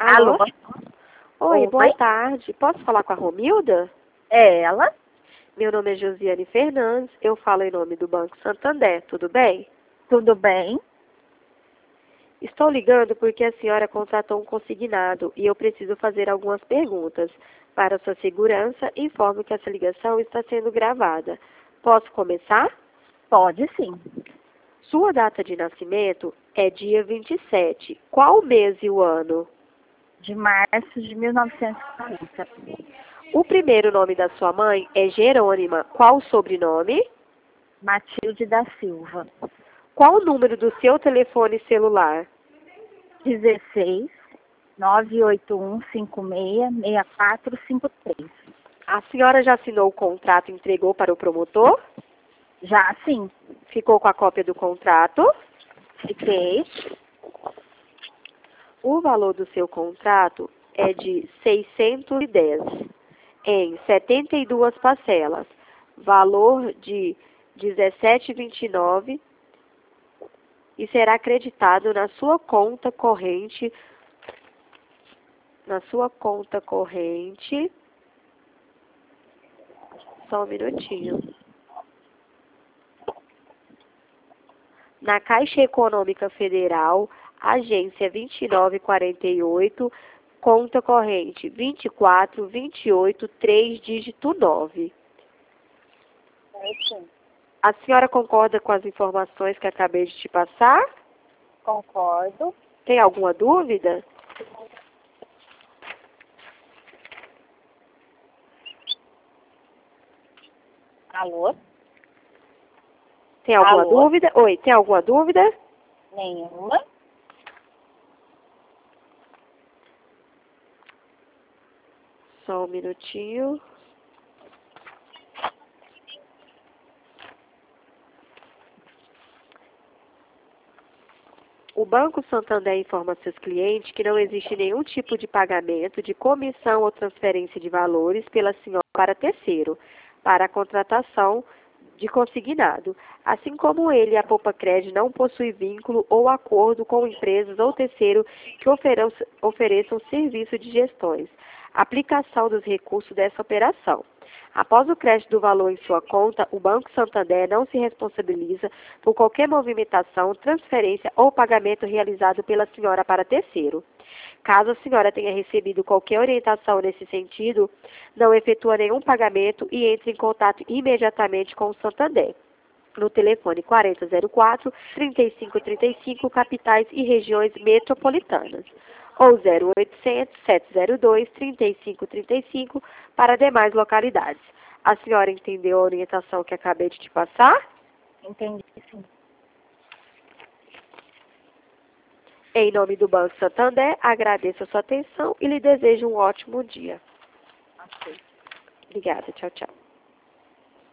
Alô? Alô? Oi, boa Oi? tarde. Posso falar com a Romilda? É ela? Meu nome é Josiane Fernandes, eu falo em nome do Banco Santander, tudo bem? Tudo bem? Estou ligando porque a senhora contratou um consignado e eu preciso fazer algumas perguntas. Para sua segurança, informo que essa ligação está sendo gravada. Posso começar? Pode sim. Sua data de nascimento é dia 27. Qual o mês e o ano? De março de 1940. O primeiro nome da sua mãe é Jerônima. Qual o sobrenome? Matilde da Silva. Qual o número do seu telefone celular? 16 981566453. A senhora já assinou o contrato e entregou para o promotor? Já sim. Ficou com a cópia do contrato? Fiquei. O valor do seu contrato é de 610 em 72 parcelas. Valor de 17,29 e será acreditado na sua conta corrente. Só um minutinho. Na Caixa Econômica Federal, agência 2948, conta corrente 2428, 3 dígito 9. Sim. A senhora concorda com as informações que acabei de te passar? Concordo. Tem alguma dúvida? Alô? Tem alguma Alô? dúvida? Oi, tem alguma dúvida? Nenhuma. Só um minutinho. O Banco Santander informa a seus clientes que não existe nenhum tipo de pagamento de comissão ou transferência de valores pela senhora para terceiro, para a contratação de consignado. Assim como ele, a Poupa Crédito não possui vínculo ou acordo com empresas ou terceiro que ofereçam serviço de gestões. Aplicação dos recursos dessa operação. Após o crédito do valor em sua conta, o Banco Santander não se responsabiliza por qualquer movimentação, transferência ou pagamento realizado pela senhora para terceiro. Caso a senhora tenha recebido qualquer orientação nesse sentido, não efetua nenhum pagamento e entre em contato imediatamente com o Santander no telefone 4004-3535, capitais e regiões metropolitanas, ou 0800 702 3535 para demais localidades. A senhora entendeu a orientação que acabei de te passar? Entendi sim. Em nome do Banco Santander, agradeço a sua atenção e lhe desejo um ótimo dia. Ok. Obrigada. Tchau, tchau.